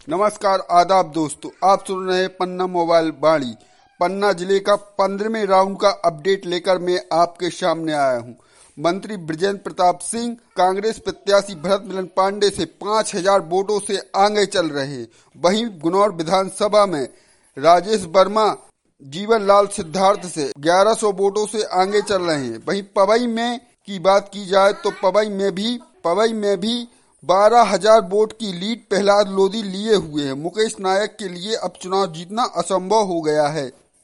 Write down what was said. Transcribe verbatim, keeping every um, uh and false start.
नमस्कार, आदाब दोस्तों, आप सुन रहे हैं पन्ना मोबाइल वाणी। पन्ना जिले का पंद्रहवें राउंड का अपडेट लेकर मैं आपके सामने आया हूं। मंत्री बृजेंद्र प्रताप सिंह कांग्रेस प्रत्याशी भरत मिलन पांडे से पाँच हजार वोटों से आगे चल रहे हैं। वहीं गुनौर विधानसभा में राजेश वर्मा जीवन लाल सिद्धार्थ से ग्यारह सौ वोटों से आगे चल रहे हैं। वहीं पवई में की बात की जाए तो पवई में भी पवई में भी बारह हजार वोट की लीड प्रहलाद लोधी लिए हुए हैं। मुकेश नायक के लिए अब चुनाव जीतना असंभव हो गया है।